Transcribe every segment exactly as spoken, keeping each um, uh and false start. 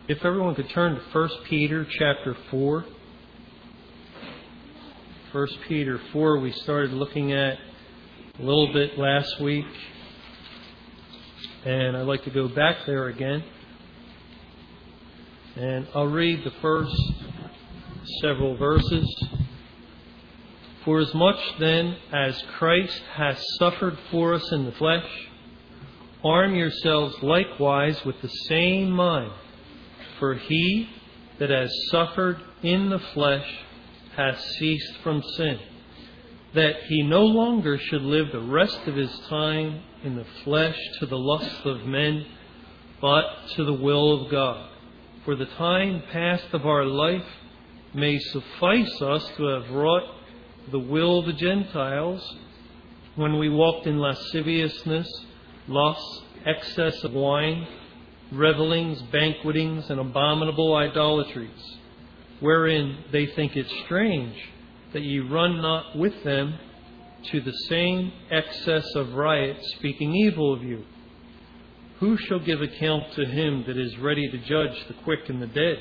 If everyone could turn to First Peter chapter four. First Peter four we started looking at a little bit last week. And I'd like to go back there again. And I'll read the first several verses. For as much then as Christ has suffered for us in the flesh, arm yourselves likewise with the same mind. For he that has suffered in the flesh has ceased from sin, that he no longer should live the rest of his time in the flesh to the lusts of men, but to the will of God. For the time past of our life may suffice us to have wrought the will of the Gentiles, when we walked in lasciviousness, lust, excess of wine, revellings, banquetings, and abominable idolatries, wherein they think it strange that ye run not with them to the same excess of riot, speaking evil of you. Who shall give account to him that is ready to judge the quick and the dead?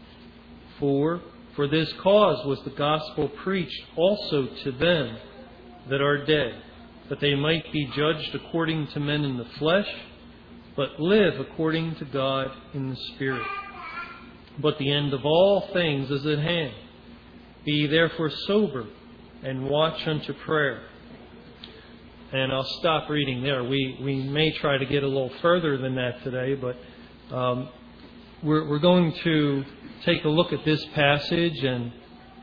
For For this cause was the gospel preached also to them that are dead, that they might be judged according to men in the flesh, but live according to God in the Spirit. But the end of all things is at hand. Be ye therefore sober, and watch unto prayer. And I'll stop reading there. We we may try to get a little further than that today, but um, we're we're going to take a look at this passage and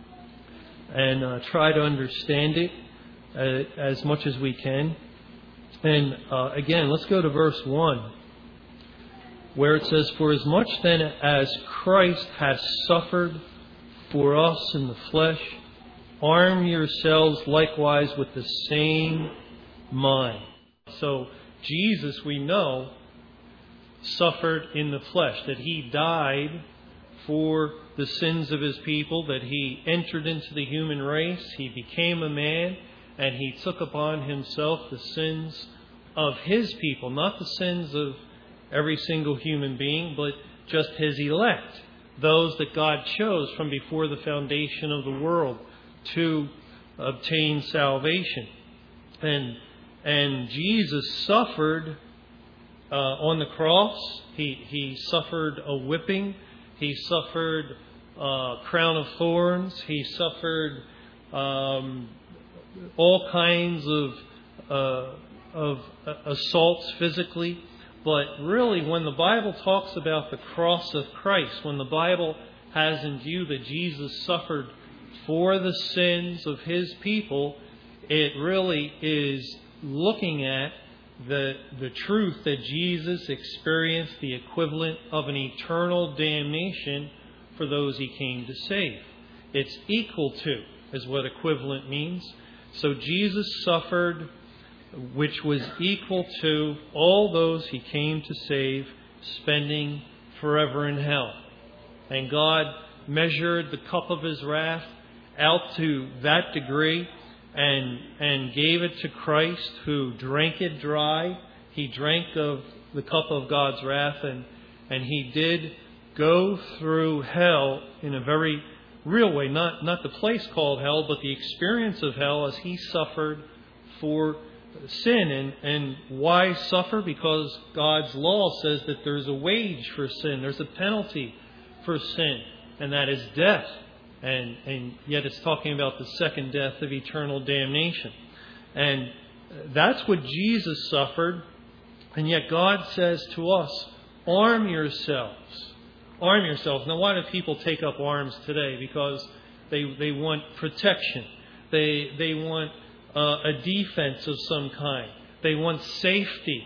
and uh, try to understand it uh, as much as we can. And uh, again, let's go to verse one, where it says, For as much then as Christ has suffered for us in the flesh, arm yourselves likewise with the same mind. So Jesus, we know, suffered in the flesh, that he died for the sins of his people, that he entered into the human race, he became a man, and he took upon himself the sins of his people, not the sins of every single human being, but just his elect, those that God chose from before the foundation of the world to obtain salvation. And and Jesus suffered uh, on the cross. He he suffered a whipping. He suffered a crown of thorns. He suffered um, all kinds of uh, of assaults physically. But really, when the Bible talks about the cross of Christ, when the Bible has in view that Jesus suffered for the sins of his people, it really is looking at the the truth that Jesus experienced the equivalent of an eternal damnation for those he came to save. It's equal to is what equivalent means. So Jesus suffered, which was equal to all those he came to save, spending forever in hell. And God measured the cup of his wrath out to that degree and and gave it to Christ, who drank it dry. He drank of the cup of God's wrath, and, and he did go through hell in a very real way. Not, not the place called hell, but the experience of hell as he suffered for sin. And, and why suffer? Because God's law says that there's a wage for sin. There's a penalty for sin, and that is death. And, and yet it's talking about the second death of eternal damnation. And that's what Jesus suffered. And yet God says to us, arm yourselves. Arm yourselves. Now, why do people take up arms today? Because they they want protection. They they want uh, a defense of some kind. They want safety.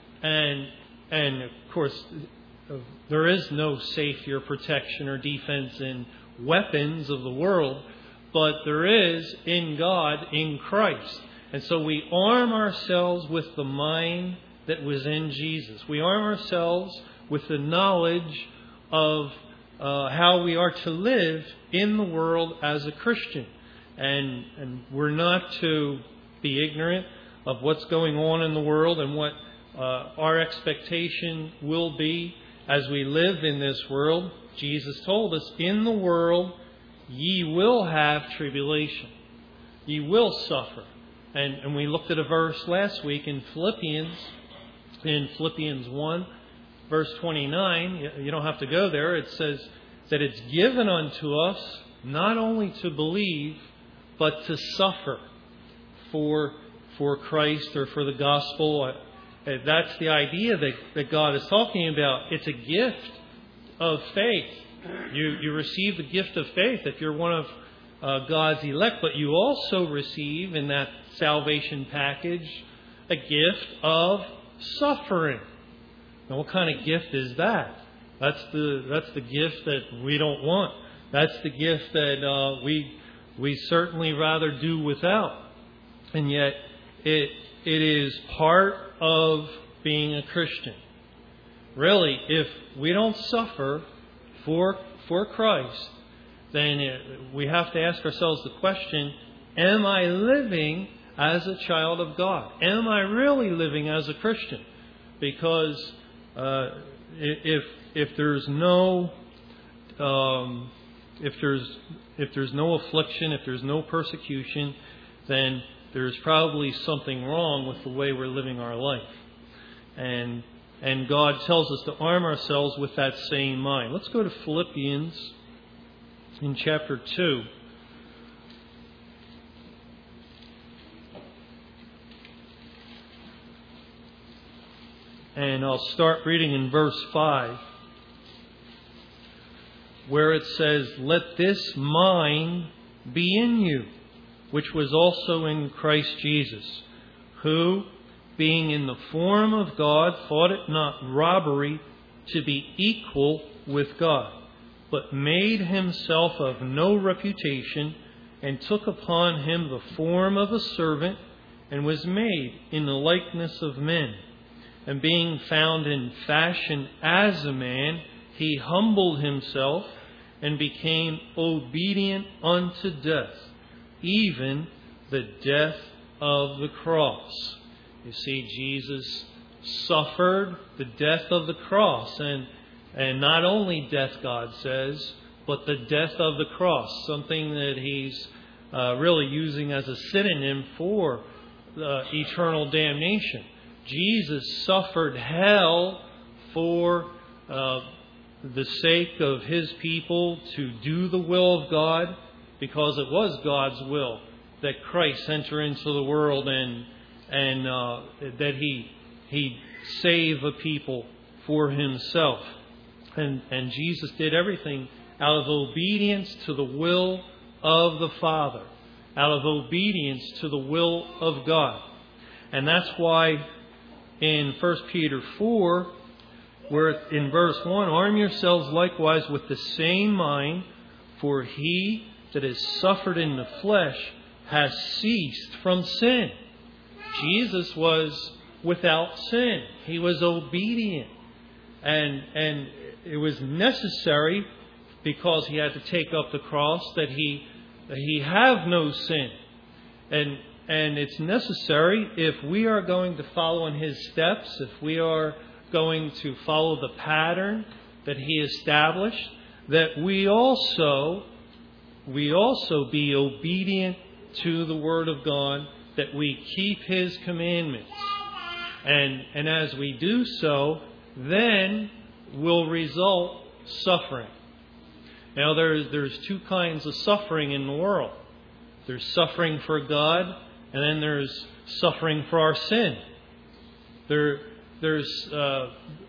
And and of course, there is no safety or protection or defense in weapons of the world, but there is in God, in Christ. And so we arm ourselves with the mind that was in Jesus. We arm ourselves with the knowledge of uh, how we are to live in the world as a Christian. And, and we're not to be ignorant of what's going on in the world and what uh, our expectation will be as we live in this world, Jesus told us, in the world ye will have tribulation. Ye will suffer. And, and we looked at a verse last week in Philippians, in Philippians one, verse twenty-nine. You don't have to go there. It says that it's given unto us not only to believe, but to suffer for, for Christ or for the gospel. That's the idea that, that God is talking about. It's a gift of faith. You, you receive the gift of faith if you're one of uh, God's elect, but you also receive in that salvation package a gift of suffering. Now, what kind of gift is that? That's the that's the gift that we don't want. That's the gift that uh, we we certainly rather do without. And yet, it it is part of being a Christian. Really, if we don't suffer for for Christ, then it, we have to ask ourselves the question, am I living as a child of God? Am I really living as a Christian? Because uh, if if there's no um, if there's if there's no affliction, if there's no persecution, then there's probably something wrong with the way we're living our life. And and God tells us to arm ourselves with that same mind. Let's go to Philippians in chapter two. And I'll start reading in verse five, where it says, "Let this mind be in you, which was also in Christ Jesus, who, being in the form of God, thought it not robbery to be equal with God, but made himself of no reputation, and took upon him the form of a servant, and was made in the likeness of men. And being found in fashion as a man, he humbled himself, and became obedient unto death, even the death of the cross." You see, Jesus suffered the death of the cross. And, and not only death, God says, but the death of the cross. Something that he's uh, really using as a synonym for uh, eternal damnation. Jesus suffered hell for uh, the sake of his people to do the will of God, because it was God's will that Christ enter into the world and and uh, that he he save a people for himself. And and Jesus did everything out of obedience to the will of the Father, out of obedience to the will of God. And that's why in First Peter four, where in verse one, "Arm yourselves likewise with the same mind, for he that has suffered in the flesh has ceased from sin." Jesus was without sin. He was obedient. And and it was necessary, because he had to take up the cross, that he that he have no sin. And and it's necessary, if we are going to follow in his steps, if we are going to follow the pattern that he established, that we also we also be obedient to the Word of God, that we keep his commandments. And and as we do so, then will result suffering. Now there's there's two kinds of suffering in the world. There's suffering for God, and then there's suffering for our sin. There there's uh,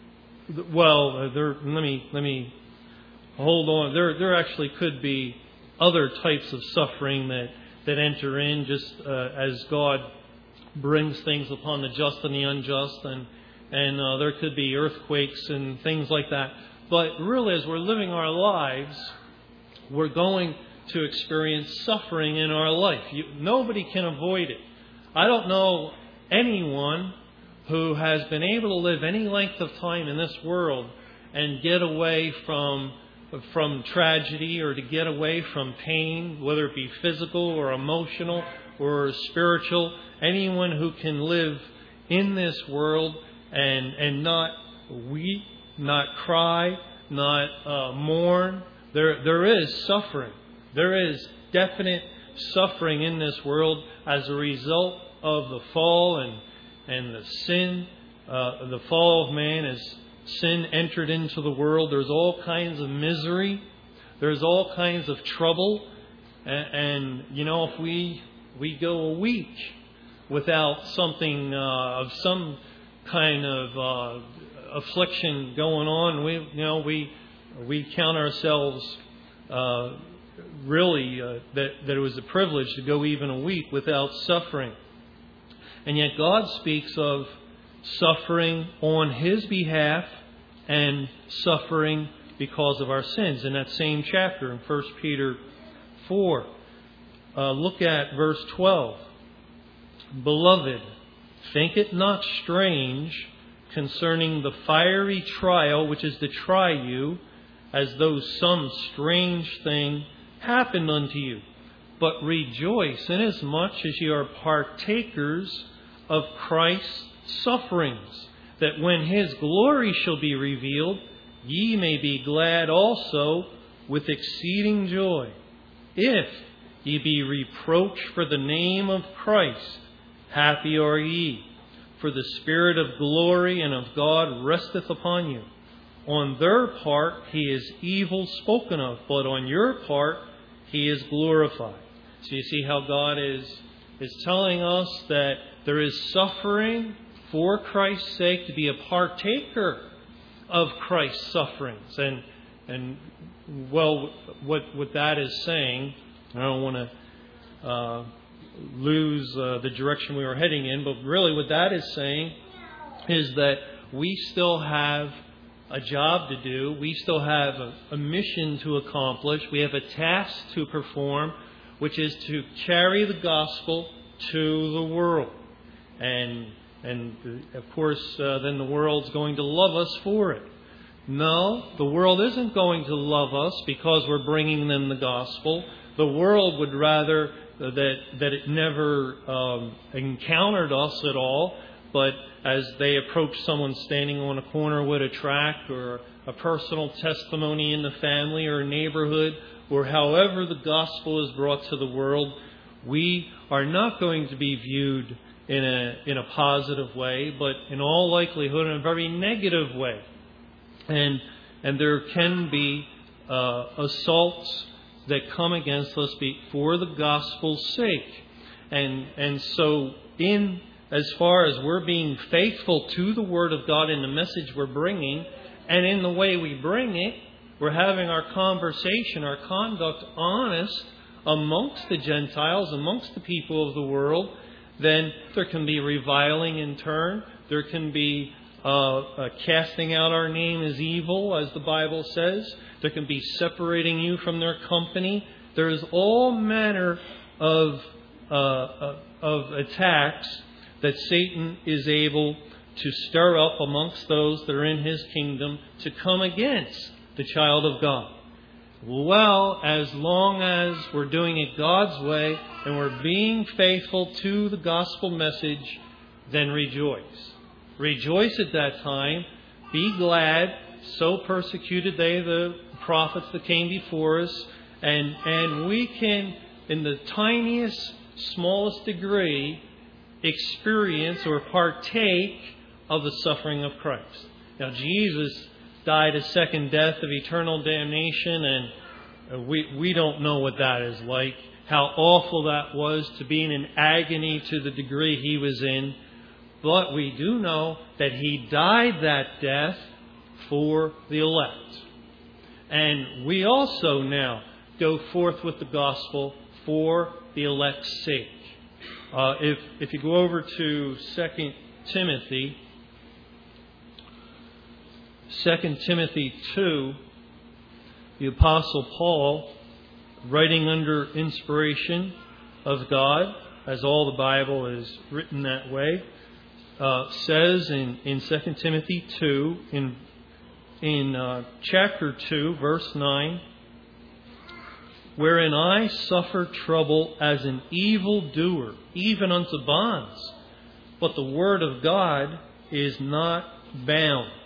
well there let me let me hold on. There there actually could be other types of suffering that that enter in, just uh, as God brings things upon the just and the unjust, and and uh, there could be earthquakes and things like that. But really, as we're living our lives, we're going to experience suffering in our life. You, nobody can avoid it. I don't know anyone who has been able to live any length of time in this world and get away from from tragedy, or to get away from pain, whether it be physical or emotional or spiritual. Anyone who can live in this world and and not weep not cry, not uh, mourn. There, there is suffering. There is definite suffering in this world as a result of the fall and and the sin, uh, the fall of man as sin entered into the world. There's all kinds of misery. There's all kinds of trouble. And, and you know, if we we go a week without something uh, of some kind of uh, affliction going on, we you know we we count ourselves uh, really uh, that that it was a privilege to go even a week without suffering. And yet God speaks of suffering on His behalf and suffering because of our sins in that same chapter in First Peter four. Uh, look at verse twelve. Beloved, think it not strange concerning the fiery trial which is to try you, as though some strange thing happened unto you. But rejoice inasmuch as ye are partakers of Christ's sufferings, that when His glory shall be revealed, ye may be glad also with exceeding joy. If ye be reproached for the name of Christ, happy are ye, for the Spirit of glory and of God resteth upon you. On their part He is evil spoken of, but on your part He is glorified. So you see how God is, is telling us that there is suffering for Christ's sake, to be a partaker of Christ's sufferings. And, and well, what, what that is saying, I don't want to uh, lose uh, the direction we were heading in, but really what that is saying is that we still have a job to do. We still have a, a mission to accomplish. We have a task to perform, which is to carry the gospel to the world. And, and of course, uh, then the world's going to love us for it. No, the world isn't going to love us because we're bringing them the gospel. The world would rather that that it never um, encountered us at all. But as they approach someone standing on a corner with a tract or a personal testimony in the family or neighborhood, or however the gospel is brought to the world, we are not going to be viewed in a in a positive way, but in all likelihood in a very negative way. And and there can be uh, assaults that come against us for the gospel's sake. And and so in as far as we're being faithful to the Word of God in the message we're bringing, and in the way we bring it, we're having our conversation, our conduct honest amongst the Gentiles, amongst the people of the world, then there can be reviling in turn. There can be uh, uh, casting out our name as evil, as the Bible says. There can be separating you from their company. There is all manner of uh, uh, of attacks that Satan is able to stir up amongst those that are in his kingdom to come against the child of God. Well, as long as we're doing it God's way and we're being faithful to the gospel message, then rejoice. Rejoice at that time. Be glad. So persecuted they the prophets that came before us. And, and we can, in the tiniest, smallest degree, experience or partake of the suffering of Christ. Now, Jesus died a second death of eternal damnation, and we we don't know what that is like, how awful that was to be in an agony to the degree he was in. But we do know that he died that death for the elect. And we also now go forth with the gospel for the elect's sake. Uh, if if you go over to Second Timothy, Second Timothy two, the Apostle Paul, writing under inspiration of God, as all the Bible is written that way, uh, says in, in Second Timothy two, in in uh, chapter two, verse nine, wherein I suffer trouble as an evildoer, even unto bonds. But the word of God is not bound.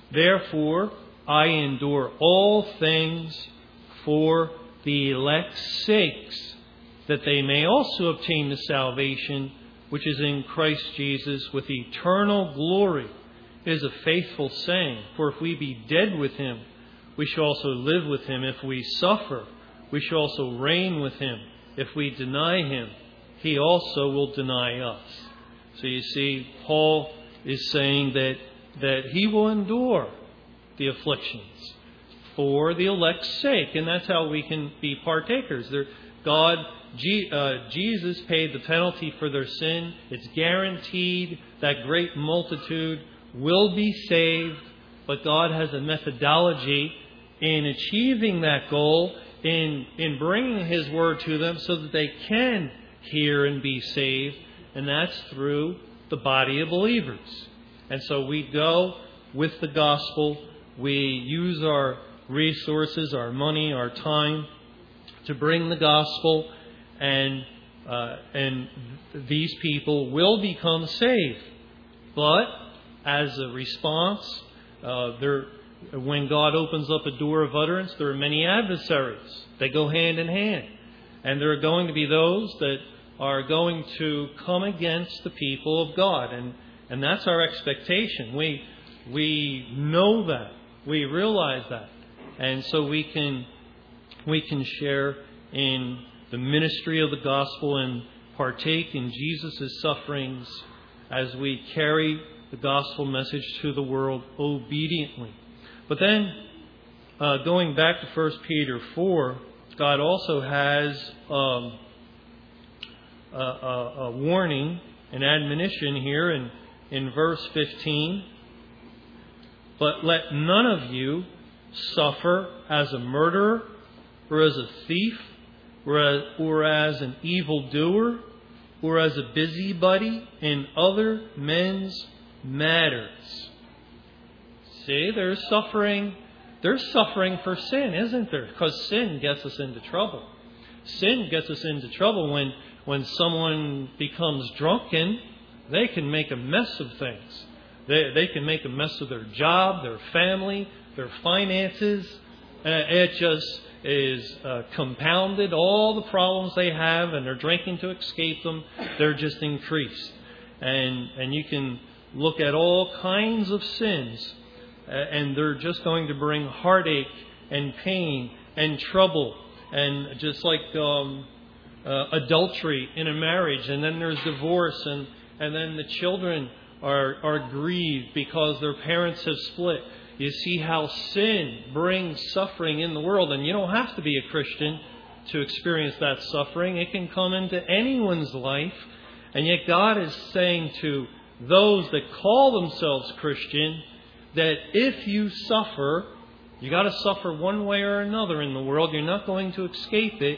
Therefore, I endure all things for the elect's sakes, that they may also obtain the salvation which is in Christ Jesus with eternal glory. It is a faithful saying, for if we be dead with him, we shall also live with him. If we suffer, we shall also reign with him. If we deny him, he also will deny us. So you see, Paul is saying that, that he will endure the afflictions for the elect's sake. And that's how we can be partakers. There, God, G, uh, Jesus paid the penalty for their sin. It's guaranteed that great multitude will be saved. But God has a methodology in achieving that goal, in, in bringing his word to them so that they can hear and be saved. And that's through the body of believers. And so we go with the gospel. We use our resources, our money, our time to bring the gospel. And uh, and these people will become saved. But as a response, uh, there, when God opens up a door of utterance, there are many adversaries. They go hand in hand. And there are going to be those that are going to come against the people of God. And, and that's our expectation. We, we know that. We realize that. And so we can, we can share in the ministry of the gospel and partake in Jesus' sufferings as we carry the gospel message to the world obediently. But then, uh, going back to First Peter four, God also has um, a, a, a warning, an admonition here in, in verse fifteen. But let none of you suffer as a murderer, or as a thief, or as, or as an evildoer, or as a busybody in other men's matters. See, there's suffering. There's suffering for sin, isn't there? Because sin gets us into trouble. Sin gets us into trouble when, when someone becomes drunken. They can make a mess of things. They, they can make a mess of their job, their family, their finances. Uh, it just is uh, compounded. All the problems they have, and they're drinking to escape them, they're just increased. And, and you can look at all kinds of sins, uh, and they're just going to bring heartache and pain and trouble. And just like um, uh, adultery in a marriage, and then there's divorce, and, and then the children are, are grieved because their parents have split. You see how sin brings suffering in the world, and you don't have to be a Christian to experience that suffering. It can come into anyone's life, and yet God is saying to those that call themselves Christian that if you suffer, you got to suffer one way or another in the world. You're not going to escape it.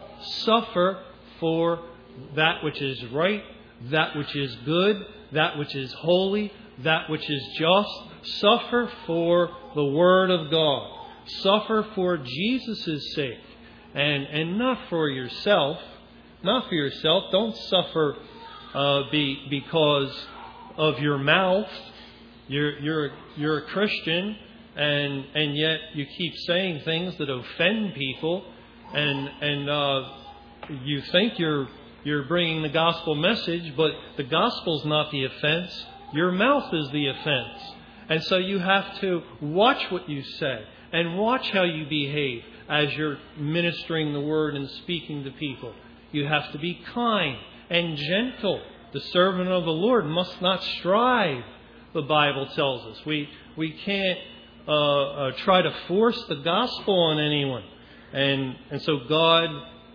Suffer for that which is right, that which is good, that which is holy, that which is just. Suffer for the Word of God. Suffer for Jesus' sake, and and not for yourself. Not for yourself. Don't suffer uh, be because of your mouth. You're you're you're a Christian, and and yet you keep saying things that offend people, and and uh, you think you're you're bringing the gospel message, but the gospel's not the offense. Your mouth is the offense. And so you have to watch what you say and watch how you behave as you're ministering the word and speaking to people. You have to be kind and gentle. The servant of the Lord must not strive, the Bible tells us. We we can't uh, uh, try to force the gospel on anyone. And and so God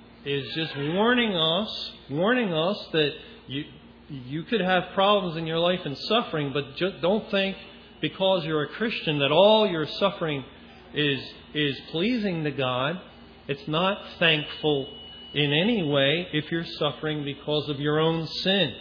is just warning us, warning us that you you could have problems in your life and suffering, but just don't think because you're a Christian that all your suffering is is pleasing to God. It's not thankful in any way if you're suffering because of your own sin.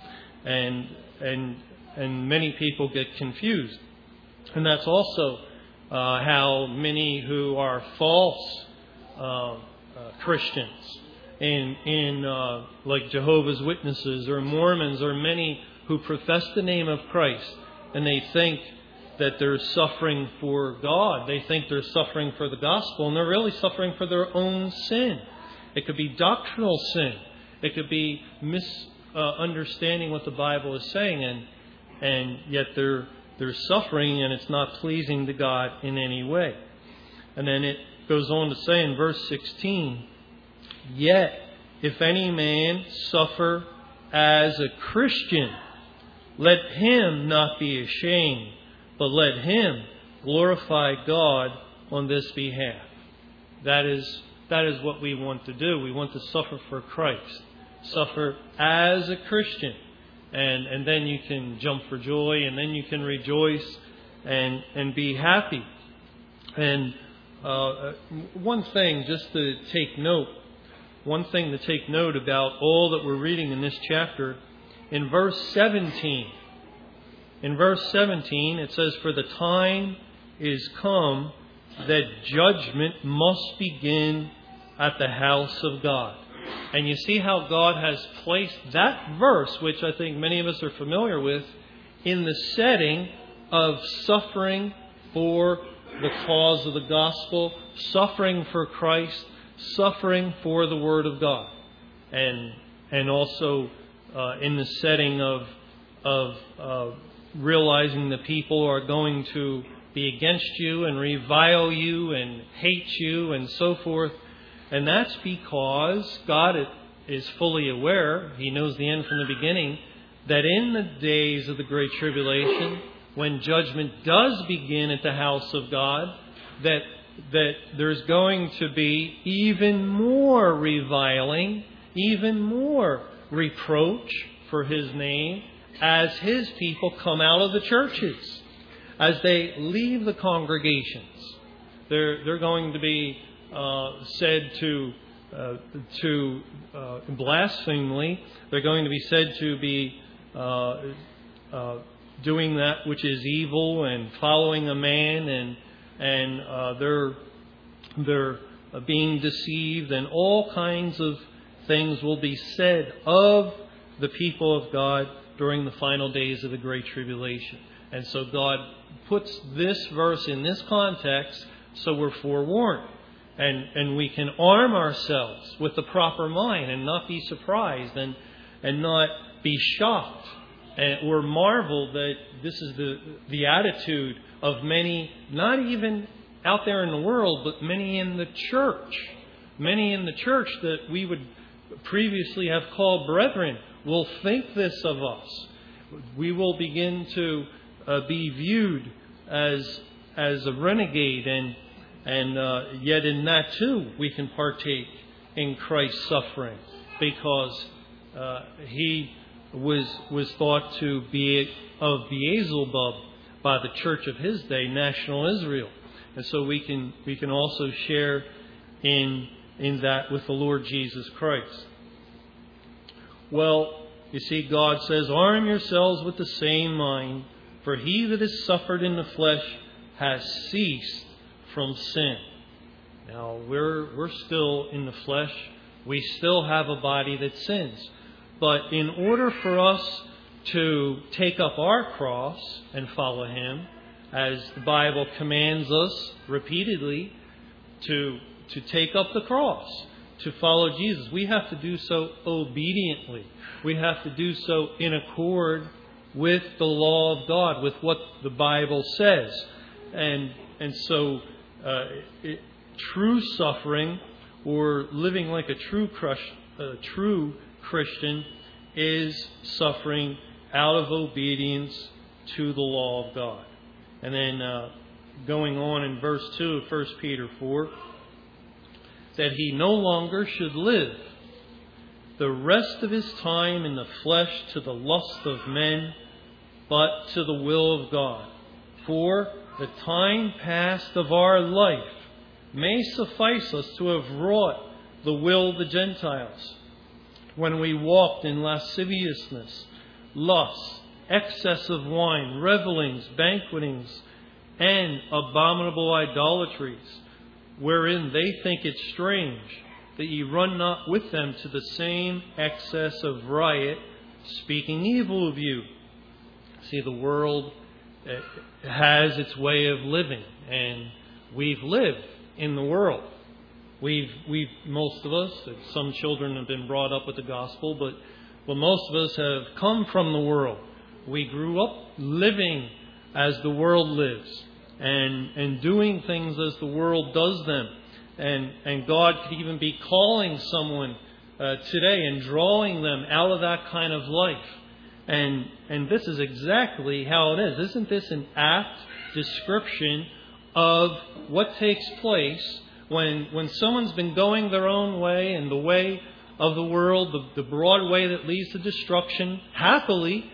And and and many people get confused. And that's also uh, how many who are false uh, uh, Christians in in uh, like Jehovah's Witnesses or Mormons or many who profess the name of Christ, and they think that they're suffering for God. They think they're suffering for the gospel, and they're really suffering for their own sin. It could be doctrinal sin. It could be misunderstanding uh, what the Bible is saying, and and yet they're they're suffering, and it's not pleasing to God in any way. And then it goes on to say in verse sixteen, "Yet if any man suffer as a Christian, let him not be ashamed, but let him glorify God on this behalf." That is that is what we want to do. We want to suffer for Christ. Suffer as a Christian. And and then you can jump for joy, and then you can rejoice and and be happy. And uh, one thing just to take note, one thing to take note about all that we're reading in this chapter, in verse seventeen. In verse seventeen, it says, "For the time is come that judgment must begin at the house of God." And you see how God has placed that verse, which I think many of us are familiar with, in the setting of suffering for the cause of the gospel, suffering for Christ, suffering for the Word of God. And and also uh, in the setting of, of uh, realizing the people are going to be against you and revile you and hate you and so forth. And that's because God is fully aware, He knows the end from the beginning, that in the days of the Great Tribulation, when judgment does begin at the house of God, that that there's going to be even more reviling, even more reproach for His name, as His people come out of the churches, as they leave the congregations. They're they're going to be uh, said to uh, to uh, blasphemingly. They're going to be said to be uh, uh, doing that which is evil and following a man, and and uh, they're they're being deceived, and all kinds of things will be said of the people of God during the final days of the Great Tribulation. And so God puts this verse in this context so we're forewarned. And and we can arm ourselves with the proper mind and not be surprised and and not be shocked and, or marvel that this is the, the attitude of many, not even out there in the world, but many in the church. Many in the church that we would previously have called brethren will think this of us. We will begin to uh, be viewed as as a renegade, and and uh, yet in that too we can partake in Christ's suffering, because uh, He was was thought to be of Beelzebub by the church of His day, national Israel, and so we can we can also share in in that with the Lord Jesus Christ. Well, you see, God says, "Arm yourselves with the same mind, for he that has suffered in the flesh has ceased from sin." Now, we're we're still in the flesh. We still have a body that sins. But in order for us to take up our cross and follow Him, as the Bible commands us repeatedly to to take up the cross, to follow Jesus, we have to do so obediently. We have to do so in accord with the law of God, with what the Bible says. And and so uh, it, true suffering, or living like a true crush, a true Christian, is suffering out of obedience to the law of God. And then uh, going on in verse two of First Peter four, that he no longer should live the rest of his time in the flesh to the lust of men, but to the will of God. For the time past of our life may suffice us to have wrought the will of the Gentiles, when we walked in lasciviousness, lust, excess of wine, revellings, banquetings, and abominable idolatries, wherein they think it strange that ye run not with them to the same excess of riot, speaking evil of you. See, the world has its way of living. And we've lived in the world. We've, we've, most of us, some children have been brought up with the gospel, but, but most of us have come from the world. We grew up living as the world lives and, and doing things as the world does them. And, and God could even be calling someone uh, today and drawing them out of that kind of life. And, and this is exactly how it is. Isn't this an apt description of what takes place when, when someone's been going their own way and the way of the world, the, the broad way that leads to destruction, happily,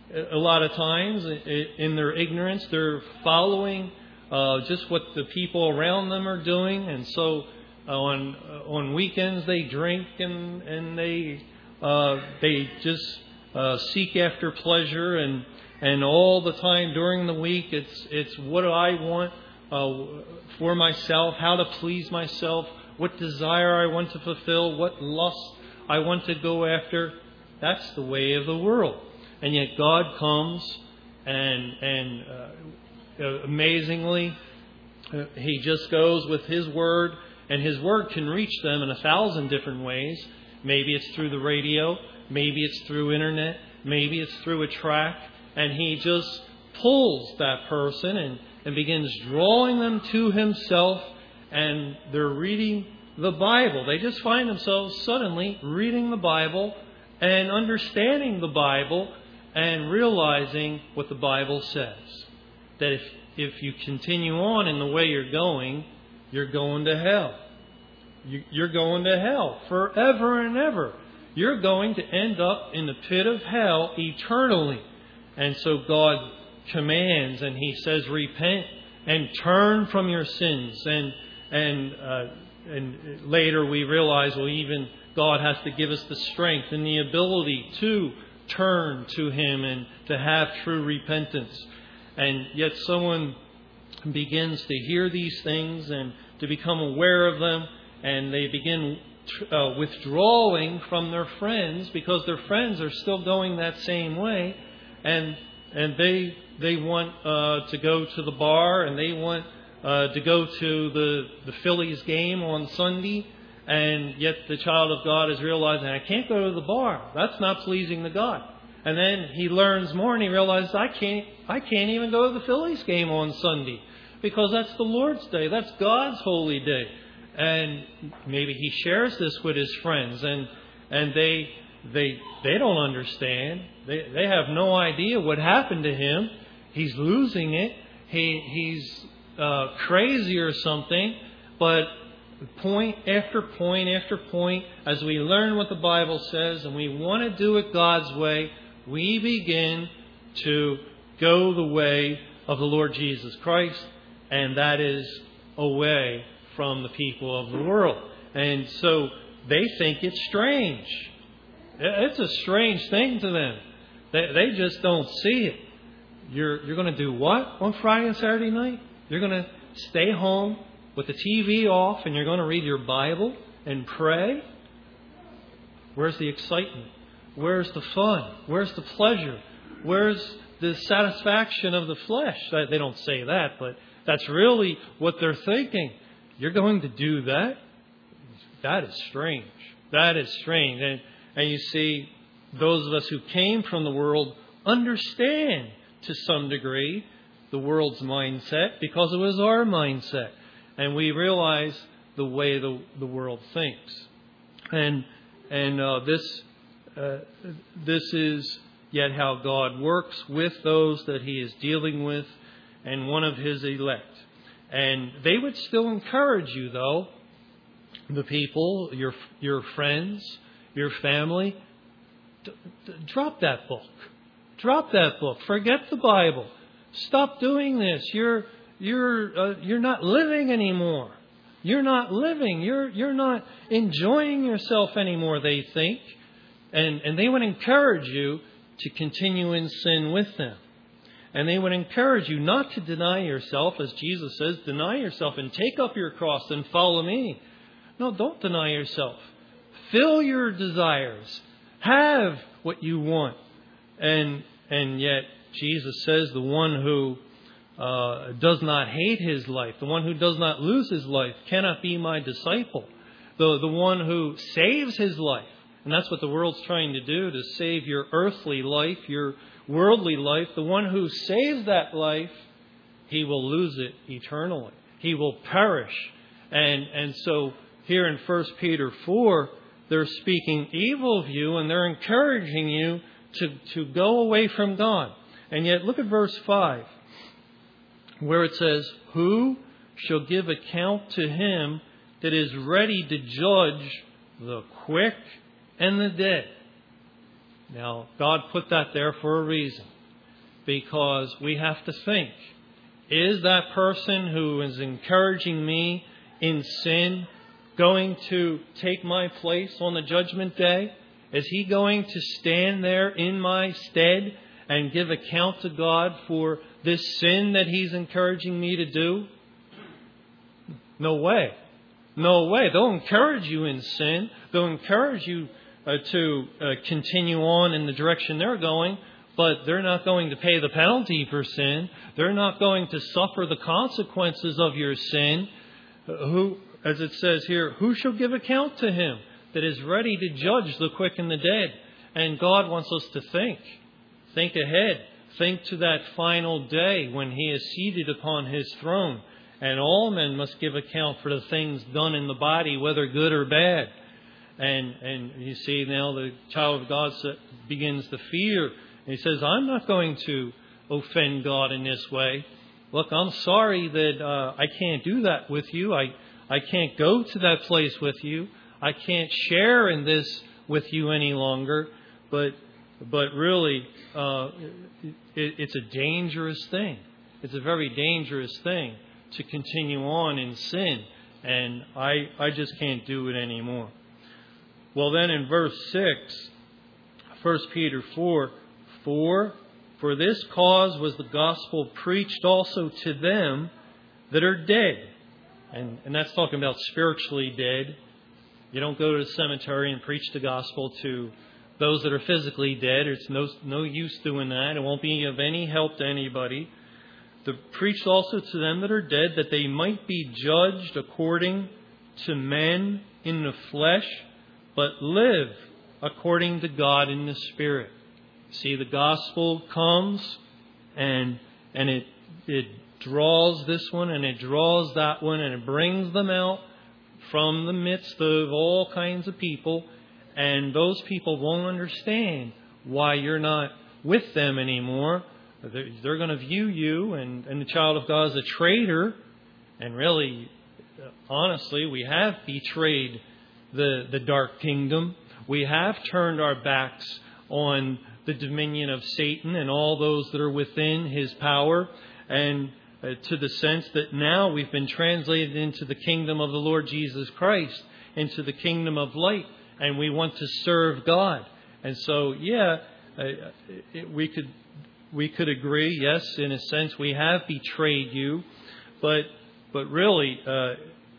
a lot of times, in their ignorance, they're following uh, just what the people around them are doing, and so uh, on uh, on weekends they drink and and they uh, they just uh, seek after pleasure, and and all the time during the week it's it's what do I want uh, for myself, how to please myself, what desire I want to fulfill, what lust I want to go after. That's the way of the world. And yet God comes and and uh, amazingly uh, He just goes with His Word, and His Word can reach them in a thousand different ways. Maybe it's through the radio, maybe it's through internet, maybe it's through a track, and He just pulls that person and, and begins drawing them to Himself, and they're reading the Bible. They just find themselves suddenly reading the Bible and understanding the Bible and realizing what the Bible says. That if, if you continue on in the way you're going, you're going to hell. You, you're going to hell forever and ever. You're going to end up in the pit of hell eternally. And so God commands and He says, repent and turn from your sins. And, and, uh, and later we realize, well, even God has to give us the strength and the ability to turn to Him and to have true repentance. And yet someone begins to hear these things and to become aware of them, and they begin uh, withdrawing from their friends because their friends are still going that same way, and and they they want uh, to go to the bar, and they want uh, to go to the the Phillies game on Sunday. And yet the child of God is realizing, I can't go to the bar. That's not pleasing to God. And then he learns more and he realizes, I can't, I can't even go to the Phillies game on Sunday because that's the Lord's day. That's God's holy day. And maybe he shares this with his friends, and and they they they don't understand. They they have no idea what happened to him. He's losing it. He he's uh, crazy or something. But point after point after point, as we learn what the Bible says and we want to do it God's way, we begin to go the way of the Lord Jesus Christ, and that is away from the people of the world. And so they think it's strange. It's a strange thing to them. They, they just don't see it. You're, you're going to do what on Friday and Saturday night? You're going to stay home with the T V off, and you're going to read your Bible and pray? Where's the excitement? Where's the fun? Where's the pleasure? Where's the satisfaction of the flesh? They don't say that, but that's really what they're thinking. You're going to do that? That is strange. That is strange. And, and you see, those of us who came from the world understand to some degree the world's mindset because it was our mindset. And we realize the way the, the world thinks. And and uh, this uh, this is yet how God works with those that He is dealing with and one of His elect. And they would still encourage you, though, the people, your your friends, your family, d- d- drop that book. Drop that book. Forget the Bible. Stop doing this. You're You're uh, you're not living anymore. You're not living. You're you're not enjoying yourself anymore, they think. And and they would encourage you to continue in sin with them. And they would encourage you not to deny yourself, as Jesus says, deny yourself and take up your cross and follow me. No, don't deny yourself. Fill your desires. Have what you want. And and yet Jesus says the one who uh, does not hate his life, the one who does not lose his life, cannot be my disciple. The, the one who saves his life, and that's what the world's trying to do, to save your earthly life, your worldly life. The one who saves that life, he will lose it eternally. He will perish. And, and so here in First Peter four, they're speaking evil of you and they're encouraging you to, to go away from God. And yet look at verse five, where it says, who shall give account to him that is ready to judge the quick and the dead? Now, God put that there for a reason, because we have to think, is that person who is encouraging me in sin going to take my place on the judgment day? Is he going to stand there in my stead and give account to God for this sin that he's encouraging me to do? No way. No way. They'll encourage you in sin. They'll encourage you uh, to uh, continue on in the direction they're going, but they're not going to pay the penalty for sin. They're not going to suffer the consequences of your sin. Uh, who, as it says here, who shall give account to him that is ready to judge the quick and the dead? And God wants us to think. Think ahead. Think to that final day when he is seated upon his throne. And all men must give account for the things done in the body, whether good or bad. And and you see now the child of God begins to fear. And he says, I'm not going to offend God in this way. Look, I'm sorry that uh, I can't do that with you. I, I can't go to that place with you. I can't share in this with you any longer. But but really, uh, it, it's a dangerous thing. It's a very dangerous thing to continue on in sin. And I, I just can't do it anymore. Well, then in verse six, First Peter four, For, for this cause was the gospel preached also to them that are dead. And, and that's talking about spiritually dead. You don't go to the cemetery and preach the gospel to those that are physically dead. It's no, no use doing that. It won't be of any help to anybody. The preached also to them that are dead, that they might be judged according to men in the flesh, but live according to God in the Spirit. See, the gospel comes and and it it draws this one and it draws that one and it brings them out from the midst of all kinds of people, and those people won't understand why you're not with them anymore. They're, they're going to view you and, and the child of God as a traitor, and really, honestly, we have betrayed the the dark kingdom. We have turned our backs on the dominion of Satan and all those that are within his power, and uh, to the sense that now we've been translated into the kingdom of the Lord Jesus Christ, into the kingdom of light, and we want to serve God. And so, yeah, uh, it, we could we could agree, yes, in a sense, we have betrayed you, but but really, uh,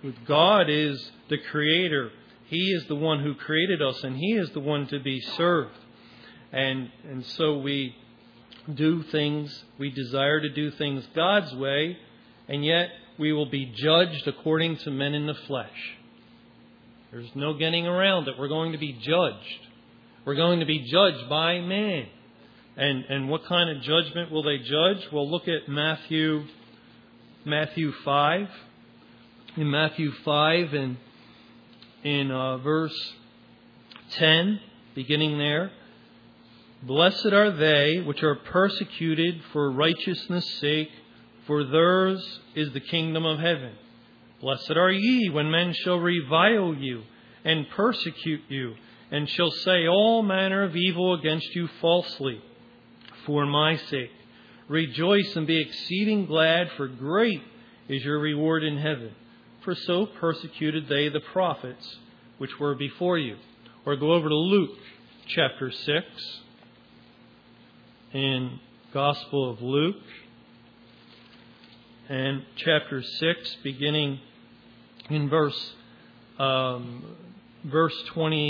God is the Creator. He is the one who created us, and He is the one to be served. And and so we do things, we desire to do things God's way, and yet we will be judged according to men in the flesh. There's no getting around it. We're going to be judged. We're going to be judged by man. And and what kind of judgment will they judge? Well, look at Matthew Matthew five. In Matthew five and in uh, verse ten, beginning there. Blessed are they which are persecuted for righteousness' sake, for theirs is the kingdom of heaven. Blessed are ye when men shall revile you and persecute you, and shall say all manner of evil against you falsely, for my sake. Rejoice and be exceeding glad, for great is your reward in heaven. For so persecuted they the prophets which were before you. Or go over to Luke chapter six. In Gospel of Luke, and chapter six, beginning in verse um, verse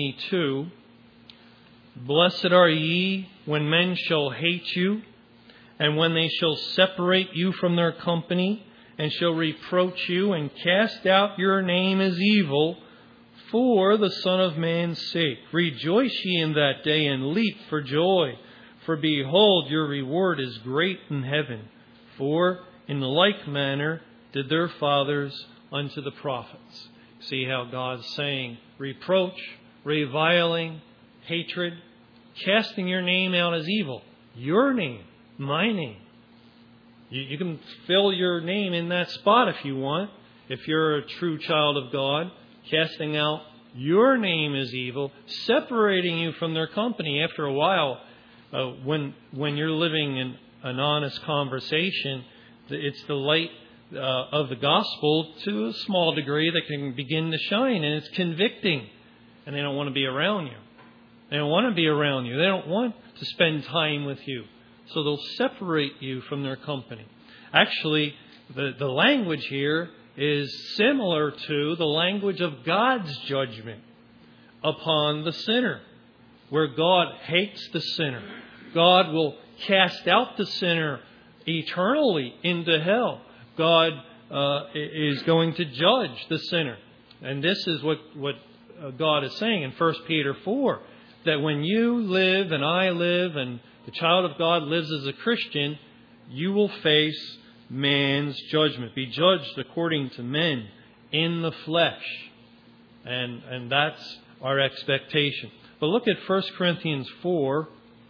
twenty-two. Blessed are ye when men shall hate you, And when they shall separate you from their company, and shall reproach you, and cast out your name as evil, for the Son of Man's sake, rejoice ye in that day, and leap for joy. For behold, your reward is great in heaven. For in like manner did their fathers unto the prophets. See how God's saying reproach, reviling, hatred, casting your name out as evil. Your name, my name. You, you can fill your name in that spot if you want. If you're a true child of God, casting out your name as evil, separating you from their company. After a while, uh, when when you're living in an honest conversation, it's the light uh, of the gospel to a small degree that can begin to shine, and it's convicting. And they don't want to be around you. They don't want to be around you. They don't want to spend time with you. So they'll separate you from their company. Actually, the, the language here is similar to the language of God's judgment upon the sinner, where God hates the sinner. God will cast out the sinner eternally into hell. God uh, is going to judge the sinner. And this is what, what God is saying in First Peter four, that when you live and I live and the child of God lives as a Christian, you will face man's judgment, be judged according to men in the flesh. And, and that's our expectation. But look at First Corinthians four.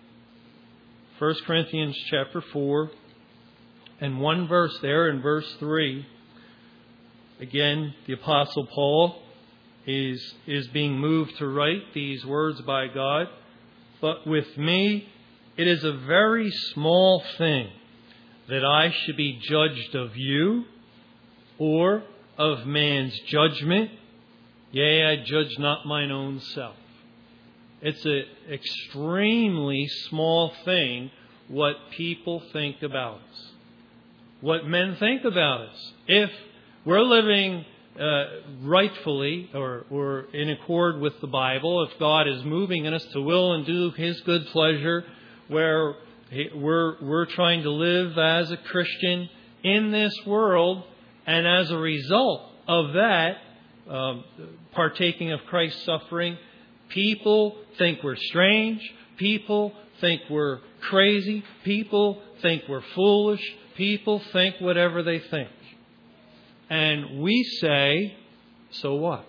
First Corinthians chapter four. And one verse there in verse three. Again, the Apostle Paul is, is being moved to write these words by God. But with me, it is a very small thing that I should be judged of you or of man's judgment. Yea, I judge not mine own self. It's an extremely small thing what people think about us, what men think about us. If we're living uh, rightfully or, or in accord with the Bible, if God is moving in us to will and do His good pleasure, where we're, we're trying to live as a Christian in this world, and as a result of that, um, partaking of Christ's suffering, people think we're strange. People think we're crazy. People think we're foolish. People think whatever they think. And we say, so what?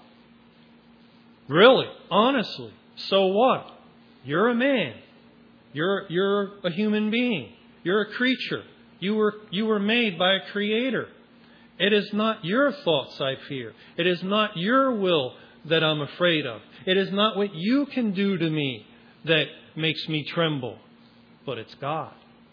Really, honestly, so what? You're a man. You're, you're a human being. You're a creature. You were, you were made by a creator. It is not your thoughts I fear. It is not your will that I'm afraid of. It is not what you can do to me that makes me tremble. But it's God.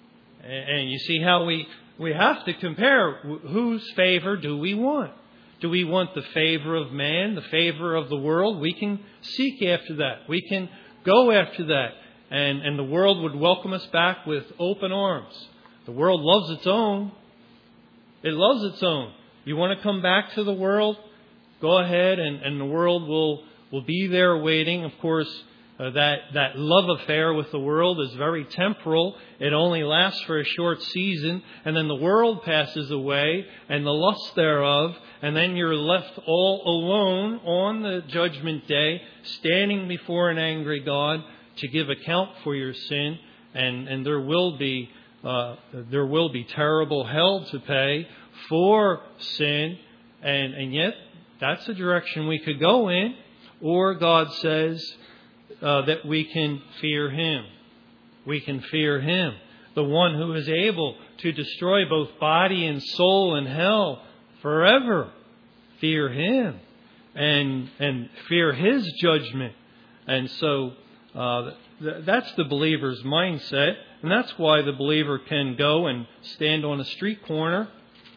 And you see how we, we have to compare whose favor do we want. Do we want the favor of man, the favor of the world? We can seek after that. We can go after that. And, and the world would welcome us back with open arms. The world loves its own. It loves its own. You want to come back to the world? Go ahead, and, and the world will, will be there waiting. Of course, uh, that, that love affair with the world is very temporal. It only lasts for a short season, and then the world passes away, and the lust thereof, and then you're left all alone on the judgment day, standing before an angry God to give account for your sin, and, and there will be uh, there will be terrible hell to pay for sin, and, and yet that's a direction we could go in. Or God says uh, that we can fear Him. We can fear Him, the one who is able to destroy both body and soul in hell forever. Fear Him and and fear His judgment. And so uh, th- that's the believer's mindset, and that's why the believer can go and stand on a street corner.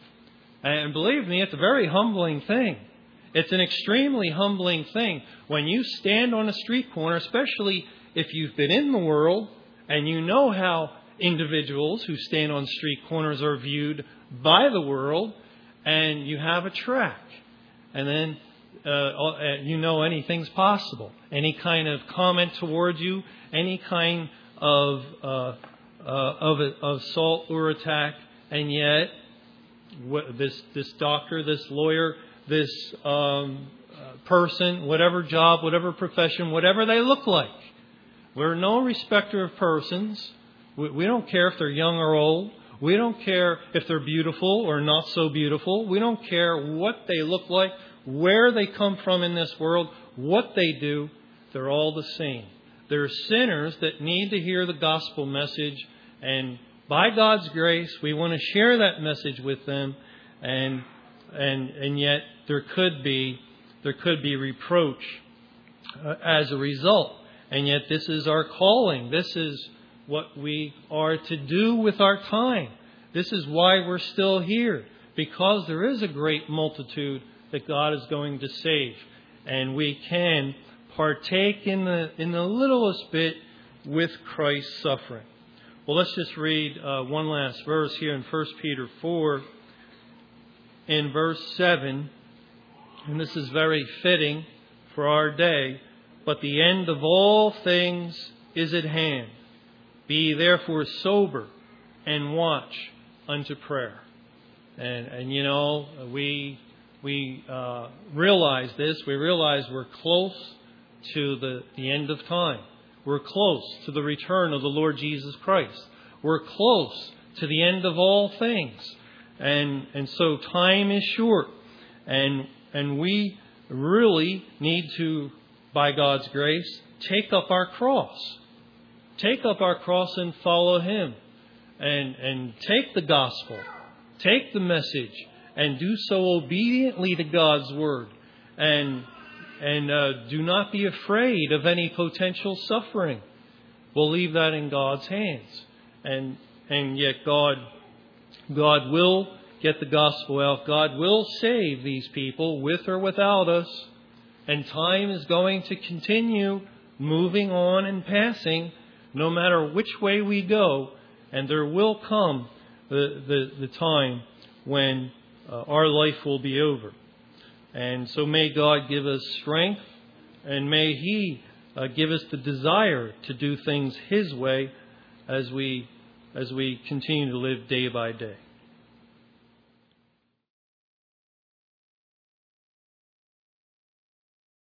And believe me, it's a very humbling thing. It's an extremely humbling thing when you stand on a street corner, especially if you've been in the world and you know how individuals who stand on street corners are viewed by the world, and you have a track. And then uh, you know anything's possible. Any kind of comment towards you, any kind of uh, uh, of, a, of assault or attack, and yet what, this this doctor, this lawyer, this um, uh, person, whatever job, whatever profession, whatever they look like, we're no respecter of persons. We, we don't care if they're young or old. We don't care if they're beautiful or not so beautiful. We don't care what they look like, where they come from in this world, what they do. They're all the same. They're sinners that need to hear the gospel message. And by God's grace, we want to share that message with them. And and and yet there could be there could be reproach uh, as a result. And yet this is our calling. This is what we are to do with our time. This is why we're still here, because there is a great multitude that God is going to save, and we can partake in the in the littlest bit with Christ's suffering. Well, let's just read uh, one last verse here in First Peter four, in verse seven, and this is very fitting for our day. But the end of all things is at hand. Be therefore sober and watch unto prayer. And, and you know, we we uh, realize this. We realize we're close to the, the end of time. We're close to the return of the Lord Jesus Christ. We're close to the end of all things. And and so time is short. And and we really need to, by God's grace, take up our cross. Take up our cross and follow Him. And, and take the gospel. Take the message. And do so obediently to God's word. And, and uh, do not be afraid of any potential suffering. We'll leave that in God's hands. And, and yet God, God will get the gospel out. God will save these people with or without us. And time is going to continue moving on and passing no matter which way we go. And there will come the, the, the time when uh, our life will be over. And so may God give us strength, and may He uh, give us the desire to do things His way as we, as we continue to live day by day.